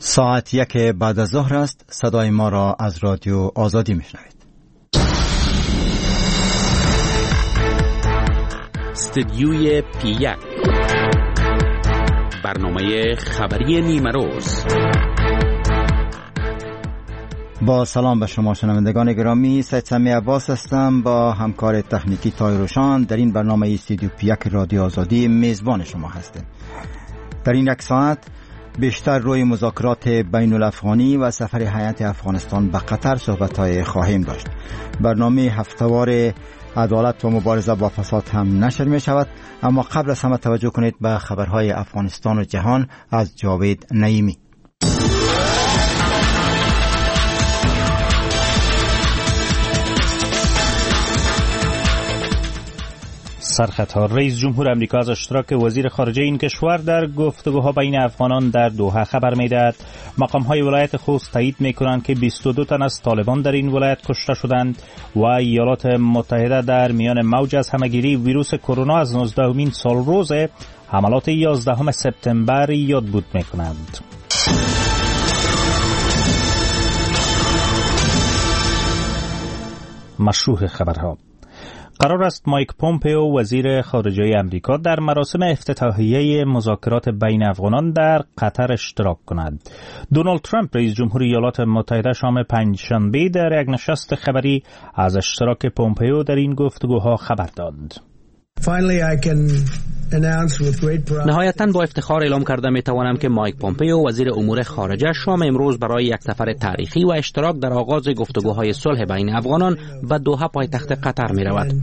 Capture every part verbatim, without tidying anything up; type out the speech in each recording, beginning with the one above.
ساعت یک بعد از ظهر است. صدای ما را از رادیو آزادی میشنوید. استدیوی پی یک، برنامه خبری نیمه روز. با سلام به شما شنوندگان گرامی، سید سمی عباس هستم با همکار تکنیکی طاهر در این برنامه استدیو پی یک رادیو آزادی میزبان شما هستیم. در این یک ساعت بیشتر روی مذاکرات بین الافغانی و سفر هیئت افغانستان به قطر صحبت‌های خواهیم داشت. برنامه هفته‌وار عدالت و مبارزه با فساد هم نشر می شود، اما قبل از همه توجه کنید به خبرهای افغانستان و جهان از جاوید نعیمی. سرخطها. رئیس جمهور امریکا از اشتراک وزیر خارجه این کشور در گفتگوها بین افغانان در دوحه خبر می‌دهد. مقام‌های ولایت خوست تایید می‌کنند که بیست و دو تن از طالبان در این ولایت کشته شدند و ایالات متحده در میان موج از همه‌گیری ویروس کرونا از نوزدهمین سال روز حملات یازدهم سپتامبر یادبود می‌کنند. مشروع خبرها. قرار است مایک پومپئو وزیر خارجه امریکا در مراسم افتتاحیه مذاکرات بین افغانان در قطر اشتراک کند. دونالد ترامپ رئیس جمهور ایالات متحده شام پنجشنبه در یک نشست خبری از اشتراک پومپئو در این گفتگوها خبر داد. نهایتاً با افتخار اعلام کرده می توانم که مایک پومپئو وزیر امور خارجه شام امروز برای یک سفر تاریخی و اشتراک در آغاز گفتگوهای صلح بین افغانان به دوحه پایتخت قطر می رود.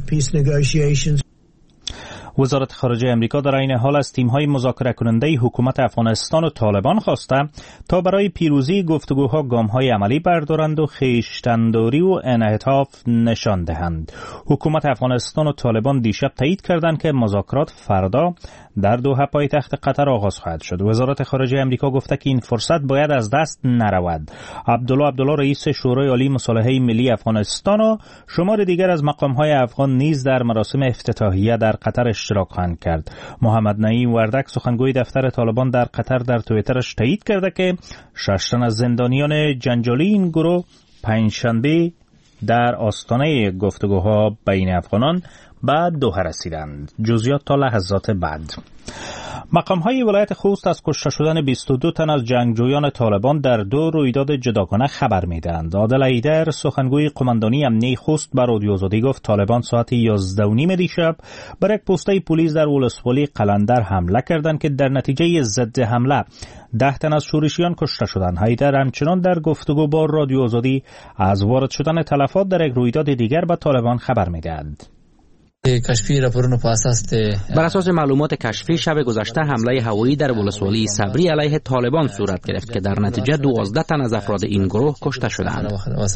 وزارت خارجه امریکا در این حال از تیم‌های مذاکره کننده حکومت افغانستان و طالبان خواسته تا برای پیروزی گفتگوها گام‌های عملی بردارند و خویشتن‌داری و انعطاف نشان دهند. حکومت افغانستان و طالبان دیشب تایید کردند که مذاکرات فردا در دوحه پایتخت قطر آغاز خواهد شد. وزارت خارجه امریکا گفته که این فرصت باید از دست نرود. عبدالله عبدالله رئیس شورای عالی مصالحه ملی افغانستان و شمار دیگر از مقام‌های افغان نیز در مراسم افتتاحیه در قطر اشتراک خواهند کرد. محمد نعیم وردک سخنگوی دفتر طالبان در قطر در توییترش تایید کرده که شش تن از زندانیان جنجالی این گروه پنجشنبه در آستانه گفتگوها بین افغانان به دوحه رسیدند. جزئیات تا لحظات بعد. مقام‌های ولایت خوست از کشته شدن بیست و دو تن از جنگجویان طالبان در دو رویداد جداگانه خبر می‌دهند. عادل ایدر سخنگوی قماندانی امنیه خوست به رادیو آزادی گفت طالبان ساعت یازده و نیم دیشب بر یک پسته پلیس در ولسوالی قلندر حمله کردند که در نتیجه ضد حمله ده تن از شورشیان کشته شدند. ایدر همچنان در گفتگو با رادیو آزادی از وارد شدن تلفات در یک رویداد دیگر به طالبان خبر می‌دهند. کشفی راپورونو په اساس بر اساس معلومات کشفی شب گذشته حمله هوایی در ولسوالی صبری علیه طالبان صورت گرفت که در نتیجه دوازده تن از افراد این گروه کشته شدند.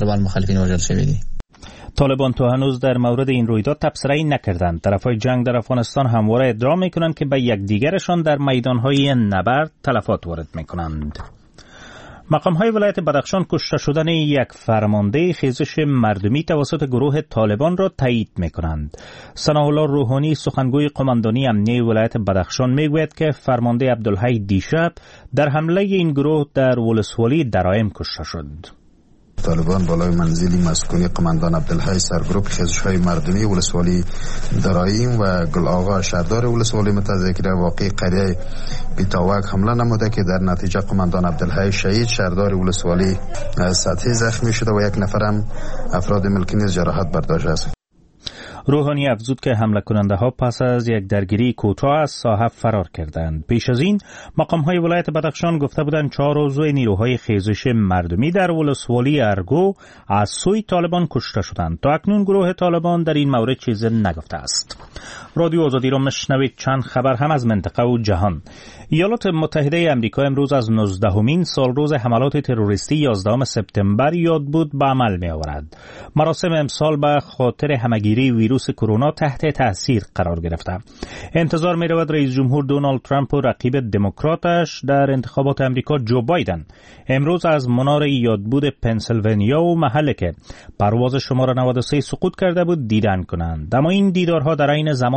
طالبان تا هنوز در مورد این رویداد تبصره‌ای نکردند. طرفای جنگ در افغانستان همواره ادعا می‌کنند که به یکدیگرشان در میدان‌های نبرد تلفات وارد می‌کنند. مقام‌های ولایت بدخشان کشته شدن یک فرمانده خیزش مردمی توسط گروه طالبان را تایید می‌کنند. ثناءالله روحانی سخنگوی قماندانی امنیه ولایت بدخشان می‌گوید که فرمانده عبدالحی دیشب در حمله این گروه در ولسوالی درایم کشته شد. طالبان بالای منزلی مسکونی قماندان عبدالحی سرگروپ خیزش‌های مردمی ولسوالی درایم و گل آقا شهردار ولسوالی متذکر واقع قریه بیتاوک حمله نموده که در نتیجه قماندان عبدالحی شهید، شهردار ولسوالی سطحی زخمی شده و یک نفرم افراد ملکی نیز جراحت برداشته است. روحانی افزود که حمله کننده ها پس از یک درگیری کوتاه از ساحه فرار کردند. پیش از این مقام‌های ولایت بدخشان گفته بودند چهار عضو نیروهای خیزش مردمی در ولسوالی ارگو از سوی طالبان کشته شدند. تا اکنون گروه طالبان در این مورد چیزی نگفته است. رادیو آزادی را میشنوید. چند خبر هم از منطقه و جهان. ایالات متحده آمریکا امروز از نوزدهمین سالروز حملات تروریستی یازدهم سپتامبر یادبود به عمل می آورد. مراسم امسال به خاطر همه‌گیری ویروس کرونا تحت تاثیر قرار گرفته. انتظار می رود رئیس جمهور دونالد ترامپ و رقیب دموکراتش در انتخابات آمریکا جو بایدن امروز از منار یادبود پنسیلوانیا و محله که پرواز شماره نود و سه سقوط کرده بود دیدن کنند. اما این دیدارها در عین زمان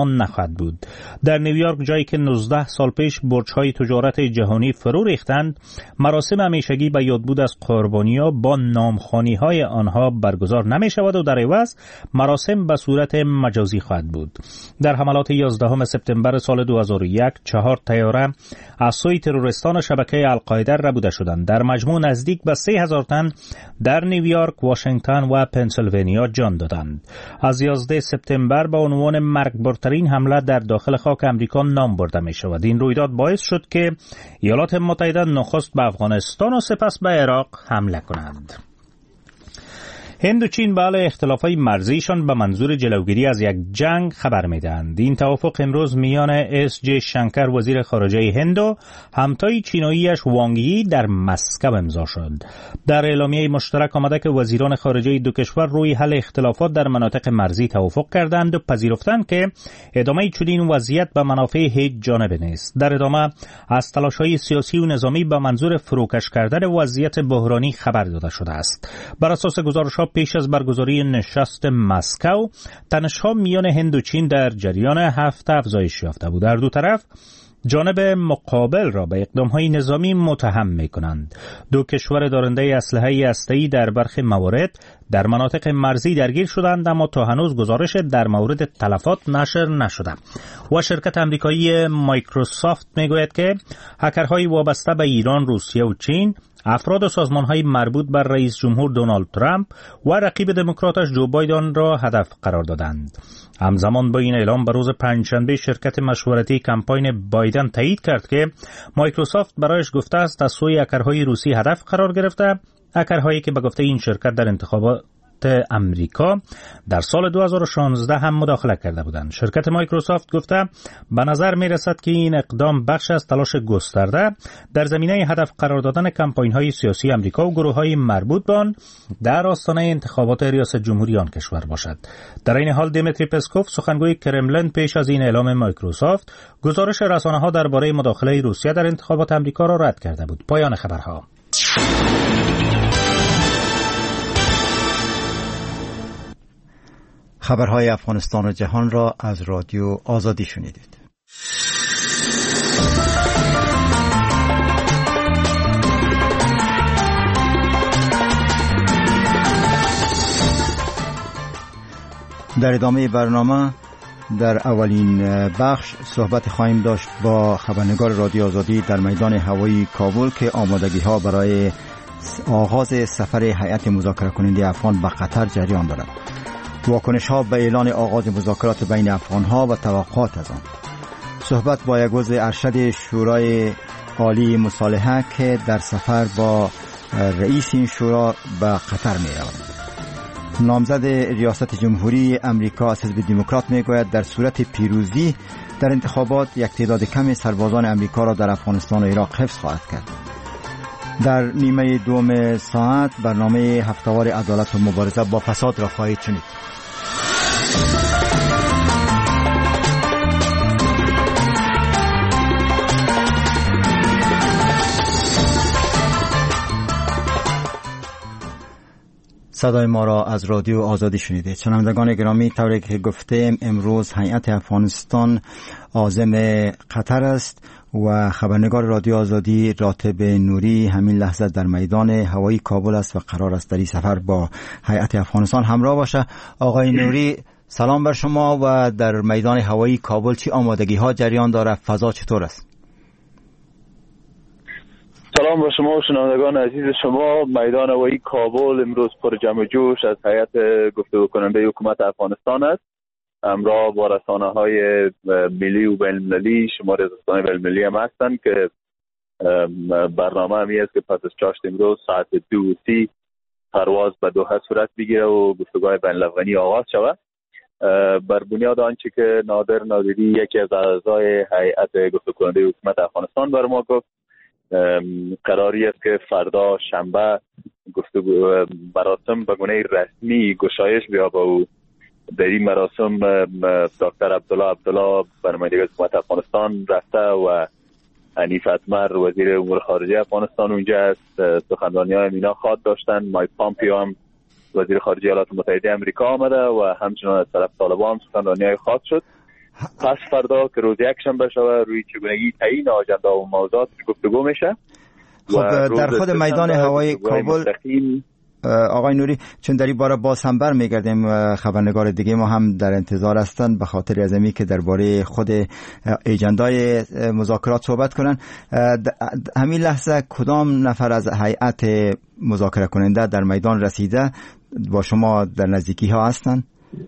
امان نخواهد بود. در نیویورک، جایی که نوزده سال پیش برج‌های تجارت جهانی فرو ریختند، مراسم همیشگی به یادبود از قربانی‌ها با نامخوانی‌های آنها برگزار نمی‌شود و در عوض مراسم به صورت مجازی خواهد بود. در حملات یازدهم سپتامبر سال دو هزار و یک، چهار طیاره از سوی تروریستان شبکه القاعده ربوده شدند. در مجموع نزدیک به سه هزار تن در نیویورک، واشنگتن و پنسیلوانیا جان دادند. از یازده سپتامبر به عنوان مرگبارترین حمله در داخل خاک امریکا نام برده می شود. این رویداد باعث شد که ایالات متحده نخست به افغانستان و سپس به عراق حمله کنند. هند و چین به حال اختلافات مرزیشان به منظور جلوگیری از یک جنگ خبر میدهند. این توافق امروز میان اس جی شنکر وزیر خارجه هند و همتای چیناییش وانگ یی در مسکو امضا شد. در اعلامیه مشترک آمده که وزیران خارجه دو کشور روی حل اختلافات در مناطق مرزی توافق کردند و پذیرفتند که ادامه چنین وضعیت به منافع هیچ جانب نیست. در ادامه از تلاش‌های سیاسی و نظامی به منظور فروکش کردن وضعیت بحرانی خبر داده شده است. بر اساس گزارش‌ها پیش از برگزاری نشست مسکو، تنش‌ها میان هند و چین در جریان هفته افزایش یافته بود. در دو طرف جانب مقابل را به اقدام‌های نظامی متهم می‌کنند. دو کشور دارنده اسلحه هسته‌ای در برخی موارد در مناطق مرزی درگیر شدند، اما تا هنوز گزارش در مورد تلفات نشر نشده. و شرکت آمریکایی مایکروسافت میگوید که هکرهای وابسته به ایران، روسیه و چین افراد و سازمان‌های مربوط بر رئیس جمهور دونالد ترامپ و رقیب دموکراتش جو بایدن را هدف قرار دادند. همزمان با این اعلام، به روز پنجشنبه شرکت مشورتی کمپاین بایدن تایید کرد که مایکروسافت برایش گفته است از سوی هکرهای روسی هدف قرار گرفته، هکرهایی که به گفته این شرکت در انتخابات امریکا در سال دو هزار و شانزده هم مداخله کرده بودند. شرکت مایکروسافت گفته به نظر می رسد که این اقدام بخش از تلاش گسترده در زمینه هدف قرار دادن کمپاین‌های سیاسی امریکا و گروه‌های مربوط به آن در آستانه انتخابات ریاست جمهوری آن کشور باشد. در این حال دیمیتری پسکوف، سخنگوی کرملین، پیش از این اعلام مایکروسافت گزارش رسانه‌ها درباره مداخله روسیه در انتخابات امریکا را رد کرده بود. پایان خبرها. خبرهای افغانستان و جهان را از رادیو آزادی شنیدید. در ادامه برنامه در اولین بخش صحبت خواهیم داشت با خبرنگار رادیو آزادی در میدان هوایی کابل که آمادگی ها برای آغاز سفر هیئت مذاکره کننده افغان به قطر جریان دارد. واکنش ها به اعلان آغاز مذاکرات بین افغان ها و توقعات از آن. صحبت با یک عضو ارشد شورای عالی مصالحه که در سفر با رئیس این شورا به قطر می رود. نامزد ریاست جمهوری امریکا از حزب دموکرات می گوید در صورت پیروزی در انتخابات یک تعداد کمی سربازان امریکا را در افغانستان و عراق حفظ خواهد کرد. در نیمه دوم ساعت برنامه هفته‌وار عدالت و مبارزه با فساد را خواهید شنید. صدای ما را از رادیو آزادی شنیده. شنوندگان گرامی، طوری که گفتیم امروز هیئت افغانستان عازم قطر است و خبرنگار رادیو آزادی راتب نوری همین لحظه در میدان هوایی کابل است و قرار است در این سفر با هیئت افغانستان همراه باشه. آقای نوری، سلام بر شما. و در میدان هوایی کابل چی آمادگی ها جریان داره؟ فضا چطور است؟ سلام به شما و شنوندگان عزیز شما. میدان هوایی کابل امروز پر جمع جوش از هیئت گفتگو کننده حکومت افغانستان است. همراه با رسانه‌های ملی و بین‌المللی، شمار از رسانه‌های بین‌المللی هم هستند که برنامه همی است که پس از چاشت امروز ساعت دو و سی پرواز به دوحه صورت بگیره و گفتگوهای بین‌الافغانی آغاز شود. بر بنیاد آنچه که نادر نادری یکی از اعضای هیئت گفتگو کننده حکومت افغانستان بر ما گفت، قراری است که فردا شنبه گفتگو مراسم به گونه رسمی گشایش بیابه و در این مراسم دکتر عبدالله عبدالله برنامه‌نگار حکومت افغانستان رفته و حنیف اتمر وزیر امور خارجه افغانستان اونجا است. سخنرانی‌های مینا خواد داشتن. مایک پامپیو هم وزیر خارجه ایالات متحده آمریکا آمده و همچنان از طرف طالبان سخنرانی‌های خواد شد. پس فردا که روز یکشنبه شوه روی چگونگی تعیین آجنده و موضوعات گفتگو میشه. خب در خود میدان هوایی کابل آقای نوری، چون در این باره باز هم بر میگردیم، خبرنگار دیگه ما هم در انتظار هستند به خاطر ازمی که درباره خود ایجندای مذاکرات صحبت کنن. همین لحظه کدام نفر از هیئت مذاکره کننده در میدان رسیده با شما در نزدیکی ها هستند؟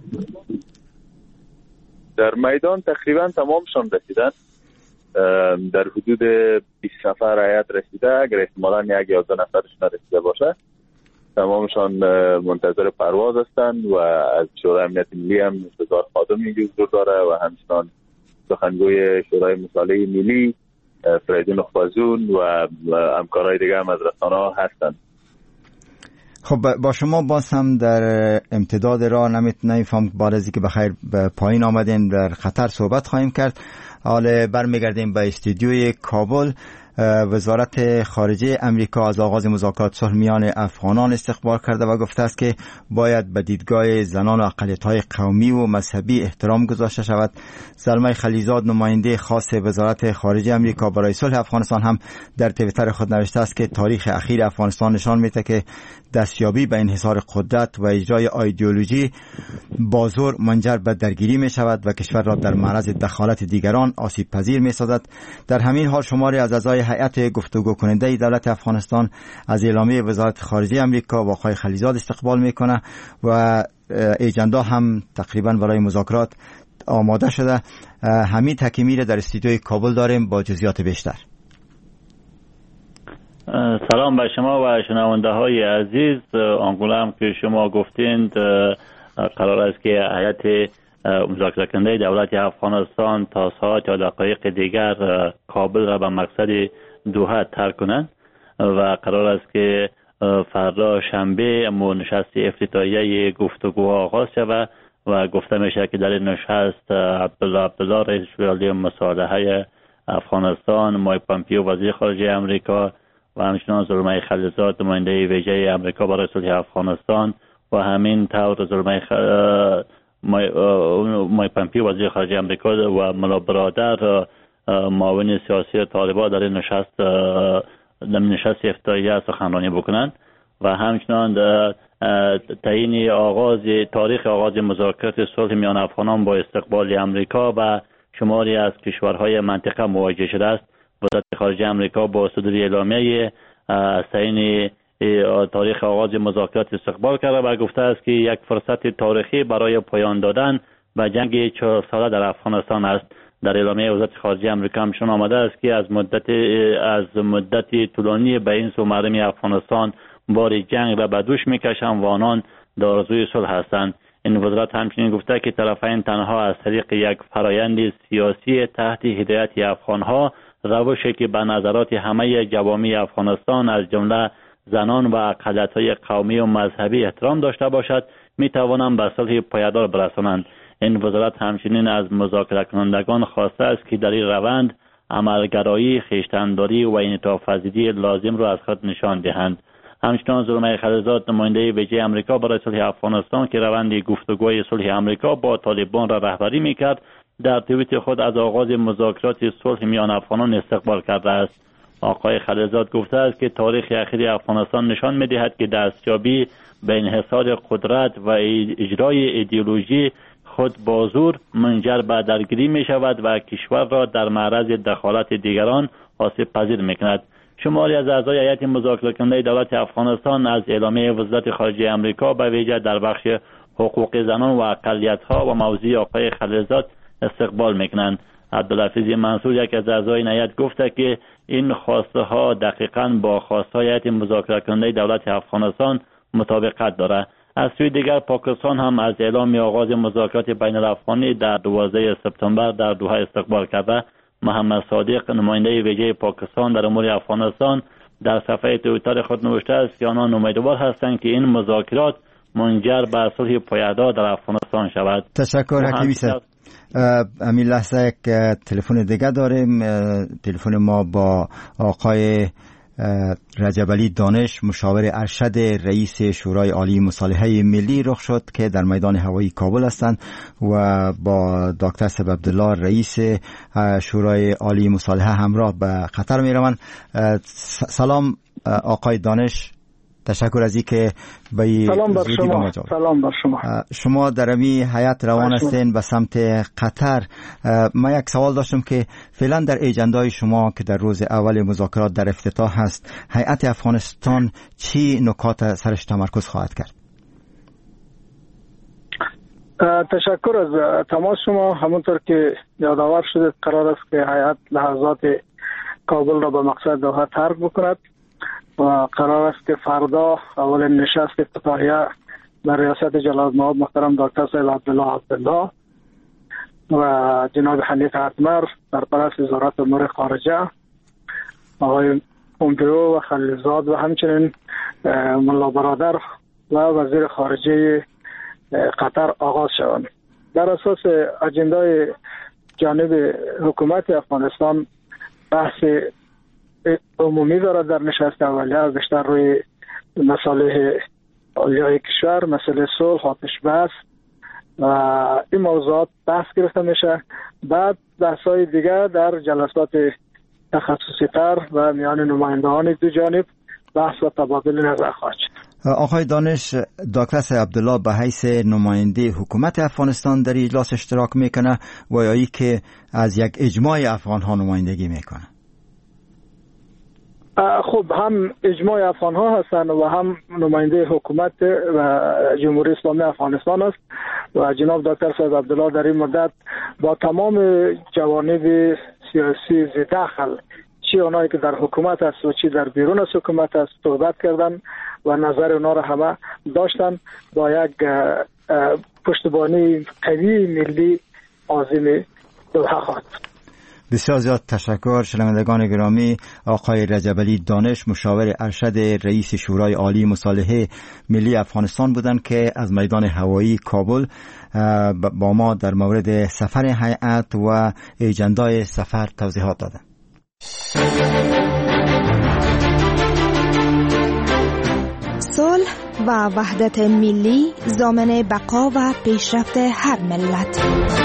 در میدان تقریبا تمامشان رسیدن، در حدود بیست نفر هیئت رسیده، اگر احتمالاً یک یازده نفرشون رسیده باشه. تمامشان منتظر پرواز هستند و از شورای امنیت ملی هم هزار خادم اینجا حضور داره و همچنان سخنگوی شورای مصالحه ملی فریدون خفازون و همکارای دیگه هم از رسانه‌ها هستند. خب با شما باز هم در امتداد راه نمیفهم بعد از اینکه بخیر به پایین آمدین در خطر صحبت خواهیم کرد. حالا برمیگردیم به استودیوی کابل. وزارت خارجه امریکا از آغاز مذاکرات صلح میان افغانان استقبال کرده و گفته است که باید به دیدگاه زنان و اقلیت‌های قومی و مذهبی احترام گذاشته شود. زلمه خلیزاد، نماینده خاص وزارت خارجه امریکا برای صلح افغانستان، هم در توییتر خود نوشته است که تاریخ اخیر افغانستان نشان میده که دستیابی به انحصار قدرت و اجرای ایدئولوژی با زور منجر به درگیری می شود و کشور را در معرض دخالت دیگران آسیب پذیر می سازد. در همین حال شماری از اعضای هیئت گفتگو کننده دولت افغانستان از اعلامیه وزارت خارجه امریکا با آقای خلیزاد استقبال می کنه و ایجندا هم تقریبا برای مذاکرات آماده شده. حمید حکیمی را در استودیوی کابل داریم با جزئیات بیشتر. سلام به شما و شنونده های عزیز. آنگونه هم که شما گفتید قرار است که هیئت مذاکره کننده دولت افغانستان تا ساعت یا دقایق دیگر کابل را به مقصد دوحه ترک کنند و قرار است که فردا شنبه نشست افتتاحیه گفتگوها آغاز شود و گفته میشه که در این نشست عبدالله عبدالله رئیس جمهوری مصالحه افغانستان، مایک پامپیو وزیر خارجه امریکا و همچنان زلمه خلیزاد نماینده ویژه امریکا برای صلح افغانستان و همین طور زلمه خ... مای... مای پامپیو وزیر خارجه امریکا و ملا برادر معاون سیاسی طالبان در این نشست در نشست افتتاحیه سخنرانی بکنند و همچنان تعیین آغاز تاریخ آغاز مذاکرات صلح میان افغانان با استقبال امریکا و شماری از کشورهای منطقه مواجه شده است. وزارت خارجه امریکا با صدور اعلامیه تعیین تاریخ آغاز مذاکرات استقبال کرده و گفته است که یک فرصت تاریخی برای پایان دادن به جنگ چهار ساله در افغانستان است. در اعلامیه وزارت خارجه امریکا همچنین آمده است که از مدت از مدت طولانی به این سو مردم افغانستان بار جنگ را به دوش میکشند و آنان در آرزوی صلح هستند. این وزارت همچنین گفته که طرفین تنها از طریق یک فرایند سیاسی تحت هدایت افغانها، روشی که به نظرات همه جوامع افغانستان از جمله زنان و اقلیت‌های قومی و مذهبی احترام داشته باشد می توانند به صلح پایدار برسانند. این وزارت همچنین از مذاکره کنندگان خواسته است که در این روند عملگرایی، خویشتن‌داری و انعطاف‌پذیری لازم را از خود نشان دهند. همچنین زلمه خلیزاد نماینده ویژه امریکا برای صلح افغانستان که روند گفتگوی صلح امریکا با طالبان را رهبری می‌کرد، در توییت خود از آغاز مذاکرات صلح میان افغانان استقبال کرده است. آقای خلیزاد گفته است که تاریخ اخیر افغانستان نشان می‌دهد که دستیابی به انحصار قدرت و اجرای ایدئولوژی خود با زور منجر به درگیری می‌شود و کشور را در معرض دخالت دیگران آسیب پذیر می‌کند. شماری از اعضای هیئت مذاکره کننده دولت افغانستان از اعلامیه وزارت خارجه امریکا به ویژه در بخش حقوق زنان و اقلیت‌ها و موضوع آقای خلیزاد استقبال میکنند. عبدالحفیظ منصور یک از اعضای هیئت گفته که این خواسته ها دقیقاً با خواسته های هیئت مذاکره کننده دولت افغانستان مطابقت دارد. از سوی دیگر پاکستان هم از اعلام آغاز مذاکرات بین الافغانی در دوازده سپتامبر در دوحه استقبال کرده. محمد صادق نماینده ویژه پاکستان در امور افغانستان در صفحه توییتر خود نوشته است که آنان امیدوار هستند که این مذاکرات منجر به صلح پایدار در افغانستان شود. تشکر حکیمی صاحب. همین لحظه یک تلفن دیگه داریم. تلفن ما با آقای رجبعلی دانش مشاور ارشد رئیس شورای عالی مصالحه ملی رخ شد که در میدان هوایی کابل هستند و با دکتر سیب عبدالله رئیس شورای عالی مصالحه همراه به قطر می روند. سلام آقای دانش، تشکر از اینکه به زودی با ما جواب. سلام بر شما. شما در امی هیئت روان هستین به سمت قطر. ما یک سوال داشتم که فعلا در اجندای شما که در روز اول مذاکرات در افتتاح هست، هیئت افغانستان چی نکات سرش تمرکز خواهد کرد؟ تشکر از تماس شما. همونطور که یادآور شده قرار است که هیئت لحظات کابل را به مقصد دوحه ترک بکند و قرار است که فردا اولین نشست افتتاحیه در ریاست جلال‌المآب محترم دکتر سیب عبدالله عبدالله و جناب حنیف اتمر سرپرست وزارت امور خارجه، آقای پومپئو و خلیلزاد و همچنین ملا برادر و وزیر خارجه قطر آغاز شوند. در اساس اجندای جانب حکومت افغانستان بحث عمومی دارد در نشست اولیه، بیشتر روی مسائل عالیه کشور، مسئله صلح، آتش بس و این موضوعات بحث گرفته میشه. بعد بحث‌های دیگر در جلسات تخصصی تر و میان نمایندگان دو جانب بحث و تبادل نظر خواهد شد. آقای دانش، دکتر سیب عبدالله به حیث نماینده حکومت افغانستان در اجلاس اشتراک میکنه و یا ای که از یک اجماع افغان ها نمایندگی میکنه؟ خب هم اجماع افغان ها هستند و هم نماینده حکومت و جمهوری اسلامی افغانستان است و جناب دکتر سیب عبدالله در این مدت با تمام جوانب سیاسی ذی-دخل، چی اونایی که در حکومت است و چی در بیرون از حکومت است، صحبت کردن و نظر اونا را همه داشتن با یک پشتیبانی قوی ملی عازم دوحه خواهد. بسیار زیاد تشکر. شنوندگان گرامی، آقای رجبعلی دانش مشاور ارشد رئیس شورای عالی مصالحه ملی افغانستان بودند که از میدان هوایی کابل با ما در مورد سفر هیئت و اجندای سفر توضیحات دادند. صلح و وحدت ملی ضامن بقا و پیشرفت هر ملت.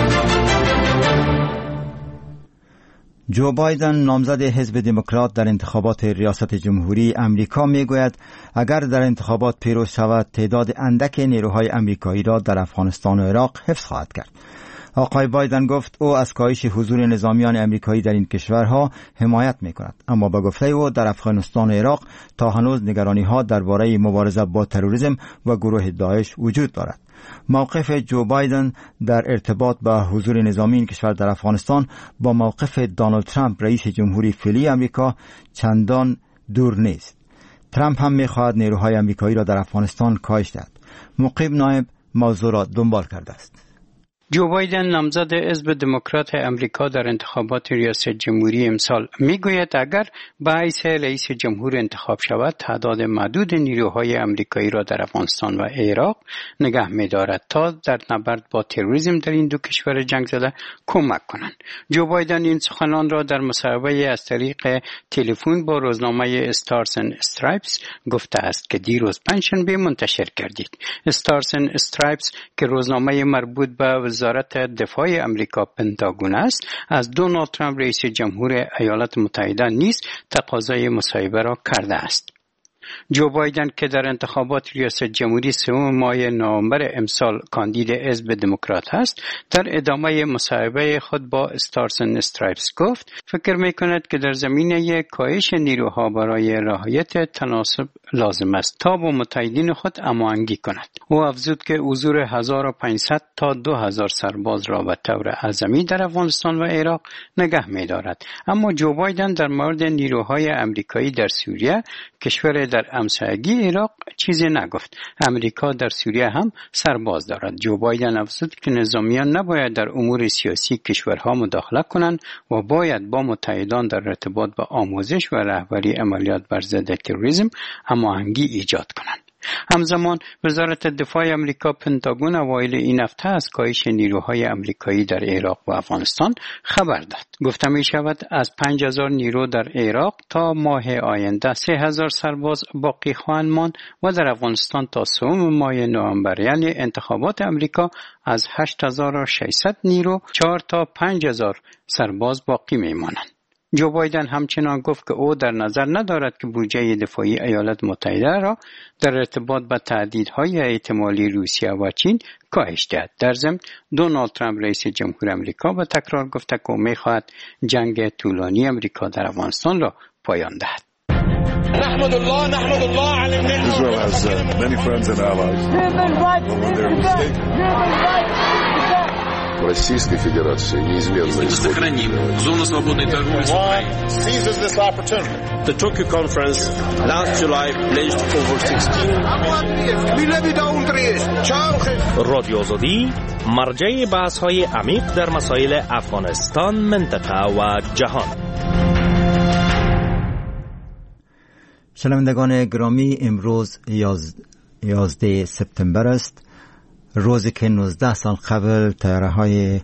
جو بایدن نامزد حزب دموکرات در انتخابات ریاست جمهوری امریکا میگوید اگر در انتخابات پیروز شود تعداد اندک نیروهای امریکایی را در افغانستان و عراق حفظ خواهد کرد. آقای بایدن گفت او از کاهش حضور نظامیان امریکایی در این کشورها حمایت میکند، اما با گفته او در افغانستان و عراق تا هنوز نگرانی‌ها درباره مبارزه با تروریسم و گروه داعش وجود دارد. موقف جو بایدن در ارتباط با حضور نظامی این کشور در افغانستان با موقف دونالد ترامپ رئیس جمهوری فعلی امریکا چندان دور نیست. ترامپ هم می‌خواهد نیروهای امریکایی را در افغانستان کاهش دهد. مقیم نایب موضوع را دنبال کرده است. جو بایدن نامزد حزب دموکرات امریکا در انتخابات ریاست جمهوری امسال میگوید اگر به حیث رئیس جمهور انتخاب شود تعداد محدود نیروهای امریکایی را در افغانستان و عراق نگه می‌دارد تا در نبرد با تروریسم در این دو کشور جنگ زده کمک کنند. جو بایدن این سخنان را در مصاحبه از طریق تلفن با روزنامه استارز اند استرایپس گفته است که دیروز پنجشنبه منتشر گردید. استارز اند استرایپس که روزنامه مربوط به وزارت دفاع امریکا پنتاگون است، از دونالد ترامپ رئیس جمهور ایالات متحده نیز تقاضای مصاحبه را کرده است. جو بایدن که در انتخابات ریاست جمهوری سوم ماه نوامبر امسال کاندید حزب دموکرات است، در ادامه مصاحبه خود با استارز اند استرایپس گفت فکر می‌کند که در زمینه کاهش نیروها برای رعایت تناسب لازم است تا با متحدین خود هماهنگی کند. او افزود که حضور هزار و پانصد تا دو هزار سرباز را به طور اعظمی در افغانستان و عراق نگه می‌دارد. اما جو بایدن در مورد نیروهای امریکایی در سوریه، کشور در همسایگی عراق، چیزی نگفت. امریکا در سوریه هم سرباز دارد. جو بایدن افزود که نظامیان نباید در امور سیاسی کشورها مداخله کنند و باید با متحدان در ارتباط با آموزش و رهبری عملیات بر ضد تروریسم هماهنگی ایجاد کنند. همزمان وزارت دفاع امریکا پنتاگون اوایل این هفته از کاهش نیروهای امریکایی در عراق و افغانستان خبر داد. گفته می شود از پنج هزار نیرو در عراق تا ماه آینده سه هزار سرباز باقی خواهند ماند و در افغانستان تا سوم ماه نوامبر یعنی انتخابات امریکا از هشت هزار و ششصد نیرو چهار تا پنج هزار سرباز باقی می مانند. جو بایدن همچنان گفت که او در نظر ندارد که بودجه دفاعی ایالات متحده را در ارتباط با تهدیدهای احتمالی روسیه و چین کاهش دهد. در ضمن دونالد ترامپ رئیس جمهور امریکا به تکرار گفته که او می‌خواهد جنگ طولانی امریکا در افغانستان را پایان دهد. نحمد الله نحمد الله على النعمة. Israel has uh, many friends and allies. When they're mistaken. Российской Федерации неизменно сохраним зону свободной торговли с Украиной. Seizes this opportunity. The Tokyo conference last July pledged over sixteen رادیو آزادی مرجع بحث‌های عمیق در مسائل افغانستان، منطقه و جهان. شنوندگان گرامی، امروز یازده سپتامبر است، روزی که نوزده سال قبل طیاره‌های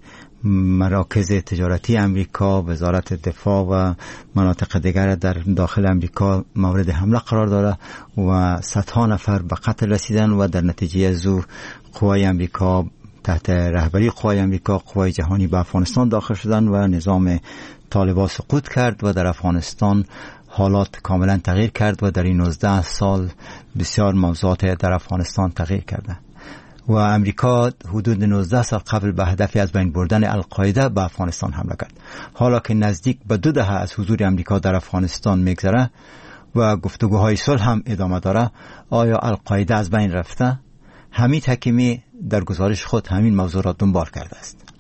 مراکز تجارتی امریکا، وزارت دفاع و مناطق دیگر در داخل امریکا مورد حمله قرار داره و صدها نفر به قتل رسیدن و در نتیجه از او قوای امریکا تحت رهبری قوای امریکا، قوای جهانی به افغانستان داخل شدن و نظام طالبان سقوط کرد و در افغانستان حالات کاملا تغییر کرد و در این نوزده سال بسیار موضوعات در افغانستان تغییر کرده و امریکا حدود نوزده سال قبل به هدف از بین بردن القاعده به افغانستان حمله کرد. حالا که نزدیک به دو دهه از حضور امریکا در افغانستان میگذره و گفتگوهای صلح هم ادامه داره، آیا القاعده از بین رفته؟ حمید حکیمی در گزارش خود همین موضوع را دنبال کرده است.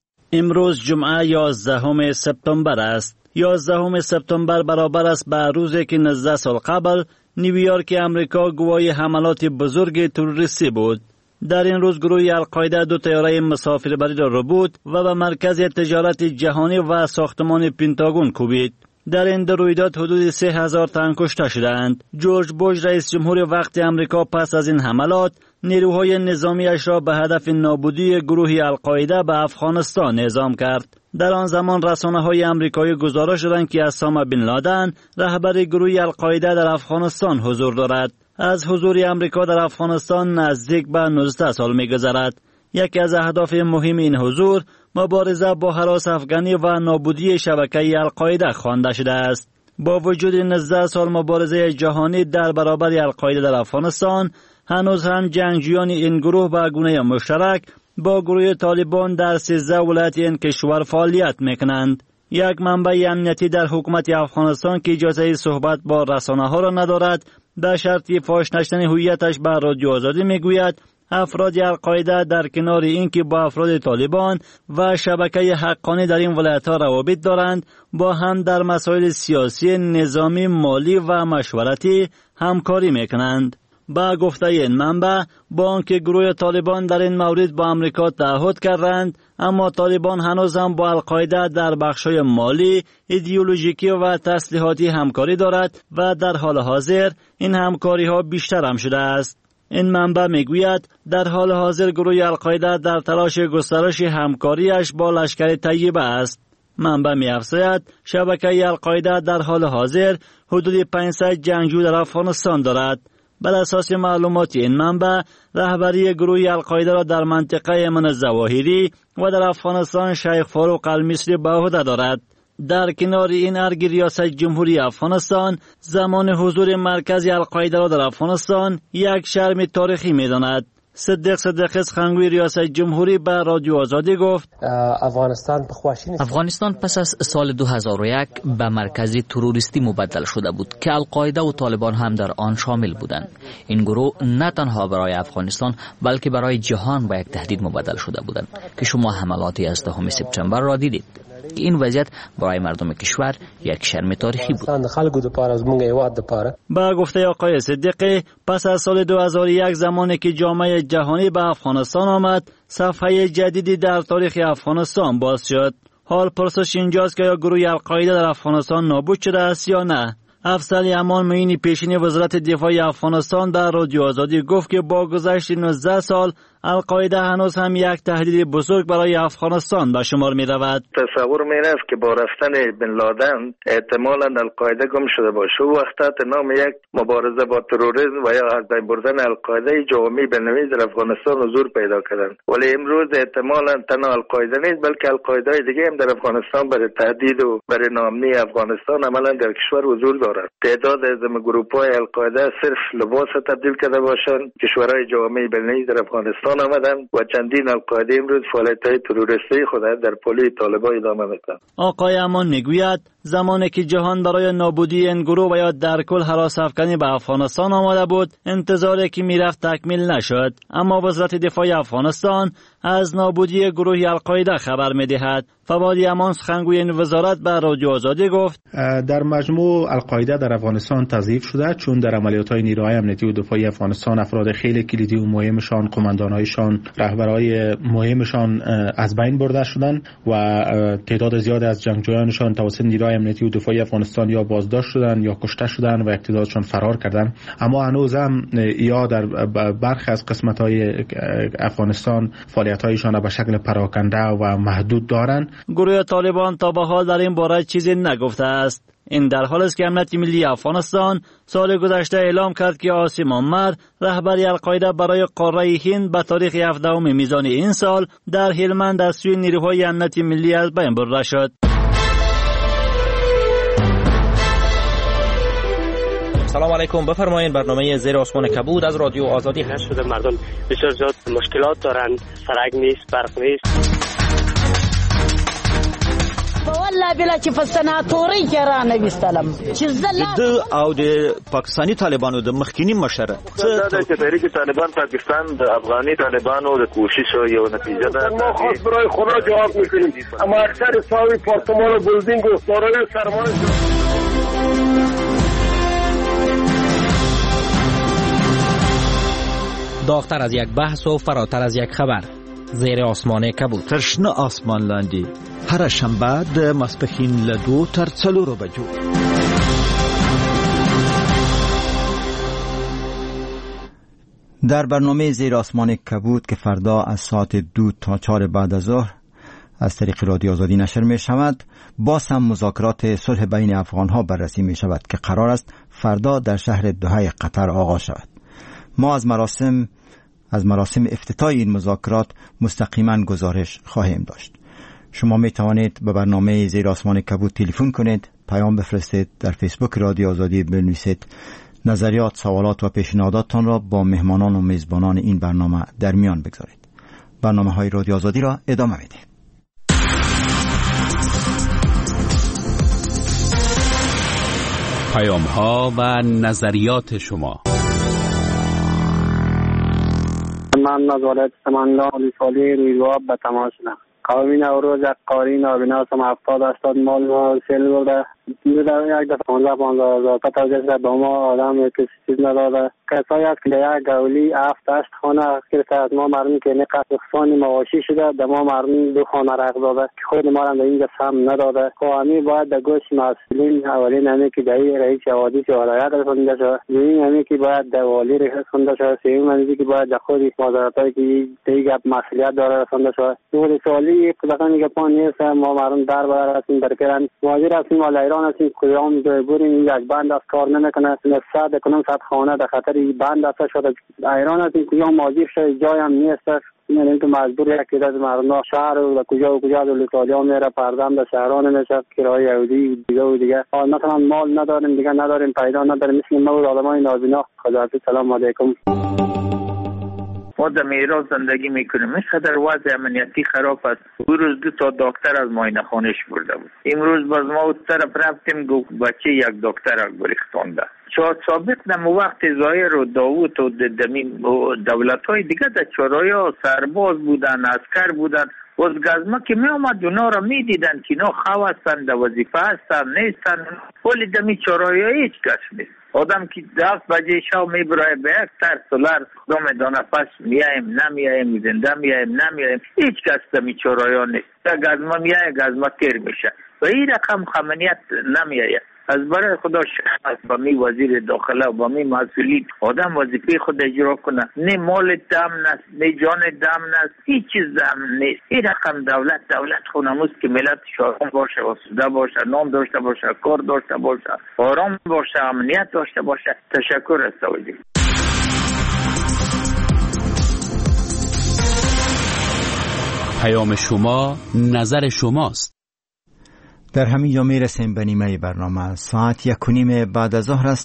امروز جمعه یازدهم سپتامبر است. یازدهم سپتامبر برابر است به روزی که نوزده سال قبل نیویورک امریکا گواه حملات بزرگ تروریستی بود. در این روز گروه القاعده دو طیاره مسافربری را ربود و به مرکز تجارت جهانی و ساختمان پنتاگون کوبید. در این دو رویداد حدود سه هزار تن کشته شدند. جورج بوش رئیس جمهور وقت امریکا پس از این حملات نیروهای نظامیش را به هدف نابودی گروه القاعده به افغانستان اعزام کرد. در آن زمان رسانه‌های آمریکایی گزارش دادند که اسامه بن لادن رهبر گروه القاعده در افغانستان حضور دارد. از حضور امریکا در افغانستان نزدیک به نوزده سال می‌گذرد. یکی از اهداف مهم این حضور مبارزه با هراس افغانی و نابودی شبکه القاعده خوانده شده است. با وجود نوزده سال مبارزه جهانی در برابر القاعده در افغانستان، هنوز هم جنگجویان این گروه به گونه مشترک با گروه طالبان در سیزده ولایت این کشور فعالیت میکنند. یک منبع امنیتی در حکومت افغانستان که اجازه صحبت با رسانه ها را ندارد، به شرطی فاش نشدن هویتش به رادیو آزادی میگوید افراد القاعده در کنار اینکه با افراد طالبان و شبکه حقانی در این ولایت‌ها روابط دارند، با هم در مسائل سیاسی، نظامی، مالی و مشورتی همکاری میکنند. با گفته این منبع، با آنکه گروه طالبان در این مورد با امریکا تعهد کردند، اما طالبان هنوز هم با القاعده در بخش‌های مالی، ایدئولوژیکی و تسلیحاتی همکاری دارد و در حال حاضر این همکاری‌ها بیشتر هم شده است. این منبع میگوید در حال حاضر گروه القاعده در تلاش گسترش همکاریش با لشکر طیبه است. منبع می‌افزاید شبکه القاعده در حال حاضر حدود پانصد جنگجو در افغانستان دارد. بر اساس معلومات این منبع، رهبری گروه القاعده را در منطقه ایمن ظواهری و در افغانستان شیخ فاروق المصری به عهده دارد. در کنار این ارگ ریاست جمهوری افغانستان زمان حضور مرکزی القاعده را در افغانستان یک شرم تاریخی می‌داند. صدیق صدیقی سخنگوی ریاست جمهوری به رادیو آزادی گفت افغانستان افغانستان پس از سال دو هزار و یک به مرکزی تروریستی مبدل شده بود که القاعده و طالبان هم در آن شامل بودند. این گروه نه تنها برای افغانستان بلکه برای جهان به یک تهدید مبدل شده بودند که شما حملات یازدهم سپتامبر را دیدید. این وضعیت برای مردم کشور یک شرم تاریخی بود. با گفته آقای صدیقی، پس از سال دو هزار و یک زمانی که جامعه جهانی به افغانستان آمد، صفحه جدیدی در تاریخ افغانستان باز شد. حال پرسش اینجاست که یا گروه القاعده در افغانستان نابود شده است یا نه. افضل یمان معینی پیشین وزارت دفاع افغانستان در رادیو آزادی گفت که با گذشت نوزده سال القاعده هنوز هم یک تهدید بزرگ برای افغانستان به شمار می رود. تصور می رفت که با رفتن بن لادن احتمالاً القاعده گم شده باشه. او وقت نام یک مبارزه با تروریسم و یا از بین بردن القاعده جامعه بین‌المللی در افغانستان حضور پیدا کردند. ولی امروز احتمالاً تنها القاعده نیست بلکه القاعده دیگه هم در افغانستان برای تهدید و برای ناامنی افغانستان عملاً در کشور حضور دارد. تعداد از گروه‌های القاعده صرف لباس تبدیل کرده باشند. کشورهای جامعه بین‌المللی در افغانستان آمدن و چندین القاعده امروز فعالیت‌های تروریستی خود در پلی طالبان ادامه می‌دهند. آقای امان میگوید زمانی که جهان برای نابودی این گروه و یا در کل هراس افکنی به افغانستان آمده بود، انتظاری که میرفت تکمیل نشد. اما وزارت دفاع افغانستان از نابودی گروه القاعده خبر می‌دهد. فوادی امان سخنگوی این وزارت به رادیو آزادی گفت در مجموع القاعده در افغانستان تضعیف شده، چون در عملیات‌های نیروهای امنیتی و دفاعی افغانستان افراد خیلی کلیدی و مهمشان، قماندان‌هایشان، رهبرای مهمشان از بین برده شدند و تعداد زیادی از جنگجویانشان توسط نیروهای امنیتی و دفاعی افغانستان یا بازداشت شدند یا کشته شدند و تعدادشان فرار کردند. اما هنوز هم یا در برخی از قسمت‌های افغانستان فعالیت‌هایشان به شکل پراکنده و محدود دارند. گروه طالبان تا به حال در این باره چیزی نگفته است. این در حال است که امنیت ملی افغانستان سال گذشته اعلام کرد که عاصم محمد رهبر القاعده برای قاره هند به تاریخ هفدهم میزان این سال در هلمند از سوی نیروهای امنیت ملی از بین برده شد. سلام علیکم، بفرمایید. برنامه زیر آسمان کبود از رادیو آزادی هست. شده مردم بسیار زیاد مشکلات دارند، سرک نیست، برق نیست. والله بلا چې فسناتوري کرا نه وستلم چې زله د او د پاکستانی طالبانو د مخکینی مشره دا چې تحریک طالبان پاکستان د افغاني طالبانو د کوششو یو نتیجه ده. ما خاص برای خدا جواب میکنیم، اما اکثر ساوی پارتمان و بلدینگ و دارای سرمایه داغتر از یک بحث و فراتر از یک خبر. زیر آسمان کبود، ترشنه آسمان لاندی، هر شنبه د ماسپښین له دو تر څلورو بجو. در برنامه زیر آسمان کبود که فردا از ساعت دو تا چهار بعد از ظهر از طریق رادیو آزادی نشر می شود، باز هم مذاکرات صلح بین افغان ها بررسی می شود که قرار است فردا در شهر دوحه قطر آغاز شود. ما از مراسم از مراسم افتتاح این مذاکرات مستقیما گزارش خواهیم داشت. شما می توانید به برنامه زیر آسمان کبود تلفن کنید، پیام بفرستید، در فیسبوک رادیو آزادی بنویسید، نظریات، سوالات و پیشنهاداتتان را با مهمانان و میزبانان این برنامه در میان بگذارید. برنامه های رادیو آزادی را ادامه میدهیم. پیام ها و نظریات شما. من نظارت سمنلان لیسالی رویواب به تماس شدم. قومی نوروز یک قاری نابینا سم هفتاد هشتاد مال ما سیل برده در یک دفعه پانزده پانزده هزار پتا جسته به ما آدم کسی چیز نداده. کسایی هست که در یک گولی هفت هشت خانه گرفته از ما مردم که نقص اخصانی مواشی شده در ما مردم دو خانه رق داده که خود ما هم در اینجا سهم نداده. قوامی باید در گوش مسئولین اولین همی که در رئیس حوادث ولایت رسونده شد، دومین همی که باید در والی رسونده شد، سومین همی که باید در خود وزارتایی که دیگه مسئولیت داره رسونده شد. دو سالی قدقانی که پان نیست ما مردم در بر هستیم برکرن مواجر هستیم و ایران هستیم کدام بریم این یک بند از کار نمیکنه صد کنم صد خانه در خطر بند است شده. ایران هستیم کدام مواجر شده جای هم نیست، یعنی که مجبور یک از مردم شهر و کجا و کجا دولت ایتالیا میره پردم در شهران میشه کرایه یهودی دیگه و دیگه مثلا مال نداریم دیگه نداریم پیدا نداریم مثل ما آدمای نابینا. خدا سلام علیکم. ما در میراث زندگی میکنیم، مثل در وضع امنیتی خراب است. دو روز دو تا دکتر از معاینه خانهش برده بود. امروز باز ما اون طرف رفتیم گفت بچه یک دکتر گریختانده. چهار سابق در وقت ظاهر و داوود و دولت های دیگه در چهارای ها سرباز بودن، عسکر بودن. باز گزمه که می آمد اونا را می دیدن که اینا خو هستن، در وظیفه هستن نیستن، ولی دمی چهارای ها هیچ کس نیست. آدم که دست بجه شو می برای به یک تر سولر دام دانه پس میایم نمیایم، زنده میایم نمیایم، هیچ کس دمی چهارای ها نیست. در گزمه میایه گزمه تیر میشه و این رقم خمانیت نمیایه. از برای خدا شخص با می وزیر داخله و با می مسئولین آدم وظیفه خود اجرا کنه. نه مال دم است، نه جان دم است، هیچ چیز دم نیست. این رقم دولت دولت خونموست که ملت شارم باشه، آسوده باشه، نام داشته باشه، کار داشته باشه، آرام باشه، امنیت داشته باشه. تشکر از توجه. پیام شما نظر شماست. در همین جا میرسیم به نیمه برنامه. ساعت یک و نیم بعد از ظهر است.